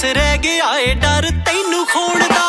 ਬਸ ਰਹਿ ਗਿਆ ਏ ਡਰ ਤੈਨੂੰ ਖੋਣ ਦਾ।